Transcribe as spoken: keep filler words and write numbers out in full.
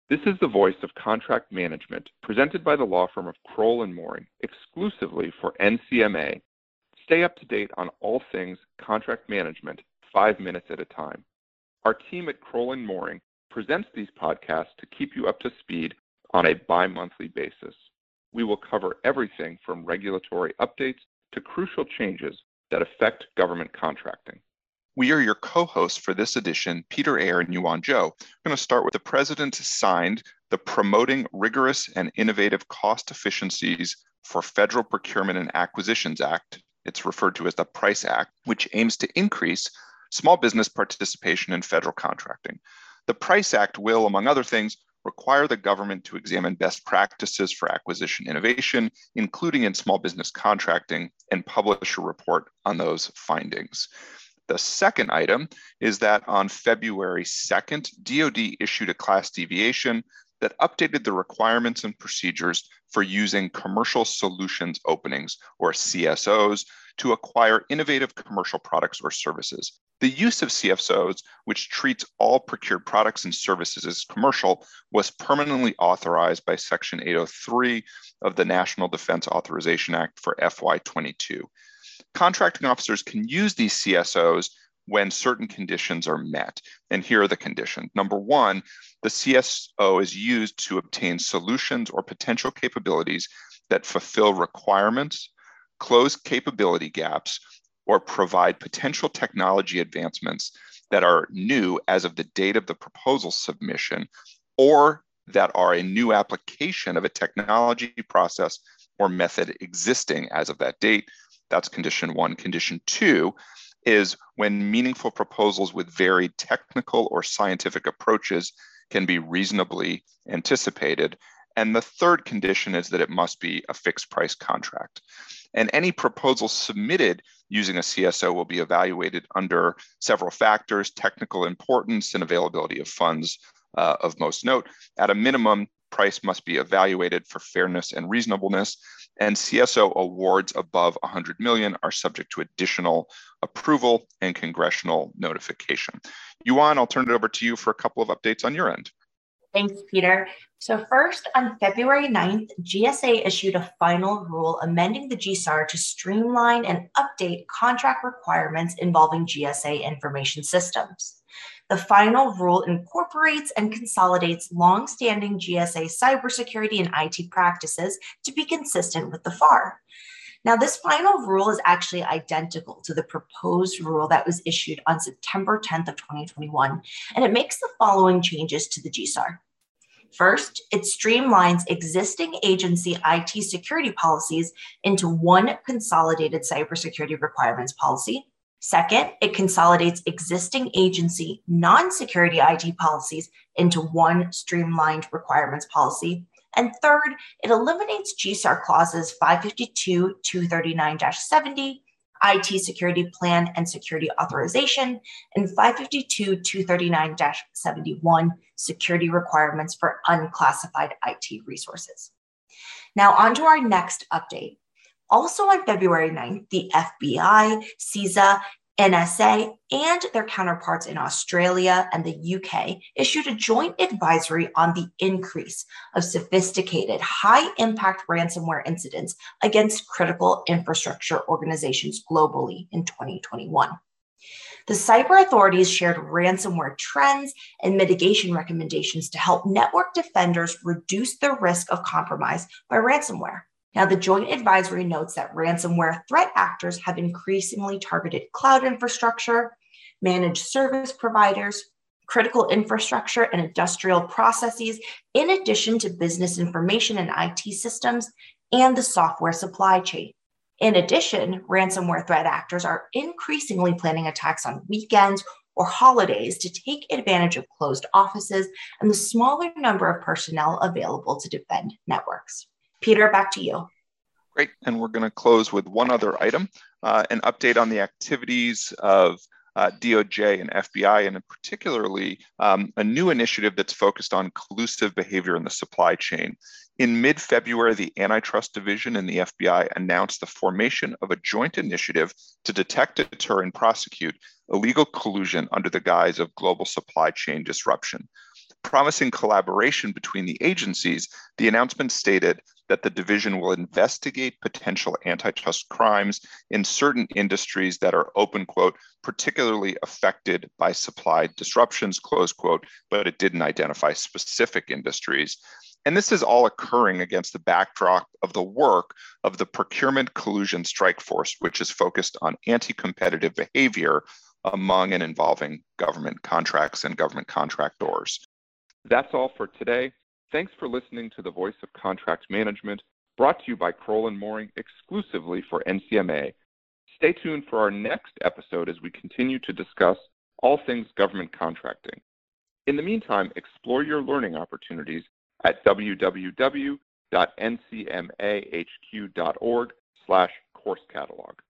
This is the voice of contract management, presented by the law firm of Crowell and Mooring, exclusively for N C M A. Stay up to date on all things contract management, five minutes at a time. Our team at Crowell and Mooring presents these podcasts to keep you up to speed on a bi-monthly basis. We will cover everything from regulatory updates to crucial changes that affect government contracting. We are your co-hosts for this edition, Peter Eyre and Yuan Zhou. We're going to start with the President signed the Promoting Rigorous and Innovative Cost Efficiencies for Federal Procurement and Acquisitions Act. It's referred to as the PRICE Act, which aims to increase small business participation in federal contracting. The PRICE Act will, among other things, require the government to examine best practices for acquisition innovation, including in small business contracting, and publish a report on those findings. The second item is that on February second, D O D issued a class deviation that updated the requirements and procedures for using commercial solutions openings, or C S Os, to acquire innovative commercial products or services. The use of C S Os, which treats all procured products and services as commercial, was permanently authorized by Section eight oh three of the National Defense Authorization Act for F Y twenty-two. Contracting officers can use these C S Os when certain conditions are met. And here are the conditions. Number one, the C S O is used to obtain solutions or potential capabilities that fulfill requirements, close capability gaps, or provide potential technology advancements that are new as of the date of the proposal submission, or that are a new application of a technology, process, or method existing as of that date. That's condition one. Condition two is when meaningful proposals with varied technical or scientific approaches can be reasonably anticipated. And the third condition is that it must be a fixed price contract. And any proposal submitted using a C S O will be evaluated under several factors: technical importance and availability of funds uh, of most note. At a minimum, price must be evaluated for fairness and reasonableness, and C S O awards above one hundred million dollars are subject to additional approval and congressional notification. Yuan, I'll turn it over to you for a couple of updates on your end. Thanks, Peter. So first, on February ninth, G S A issued a final rule amending the G S A R to streamline and update contract requirements involving G S A information systems. The final rule incorporates and consolidates longstanding G S A cybersecurity and I T practices to be consistent with the F A R. Now, this final rule is actually identical to the proposed rule that was issued on September tenth of twenty twenty-one, and it makes the following changes to the G S A R. First, it streamlines existing agency I T security policies into one consolidated cybersecurity requirements policy. Second, it consolidates existing agency non-security I T policies into one streamlined requirements policy. And third, it eliminates G S A R clauses five fifty-two two thirty-nine dash seventy, I T security plan and security authorization, and five fifty-two two thirty-nine dash seventy-one, security requirements for unclassified I T resources. Now, on to our next update. Also on February ninth, the F B I, CISA, N S A, and their counterparts in Australia and the U K issued a joint advisory on the increase of sophisticated, high-impact ransomware incidents against critical infrastructure organizations globally in twenty twenty-one. The cyber authorities shared ransomware trends and mitigation recommendations to help network defenders reduce the risk of compromise by ransomware. Now, the joint advisory notes that ransomware threat actors have increasingly targeted cloud infrastructure, managed service providers, critical infrastructure and industrial processes, in addition to business information and I T systems and the software supply chain. In addition, ransomware threat actors are increasingly planning attacks on weekends or holidays to take advantage of closed offices and the smaller number of personnel available to defend networks. Peter, back to you. Great, and we're going to close with one other item, uh, an update on the activities of uh, D O J and F B I, and particularly um, a new initiative that's focused on collusive behavior in the supply chain. In mid-February, the Antitrust Division and the F B I announced the formation of a joint initiative to detect, deter, and prosecute illegal collusion under the guise of global supply chain disruption. Promising collaboration between the agencies, the announcement stated that the division will investigate potential antitrust crimes in certain industries that are, open quote, particularly affected by supply disruptions, close quote, but it didn't identify specific industries. And this is all occurring against the backdrop of the work of the Procurement Collusion Strike Force, which is focused on anti-competitive behavior among and involving government contracts and government contractors. That's all for today. Thanks for listening to the Voice of Contract Management, brought to you by Crowell and Moring exclusively for N C M A. Stay tuned for our next episode as we continue to discuss all things government contracting. In the meantime, explore your learning opportunities at w w w dot n c m a h q dot org slash course catalog.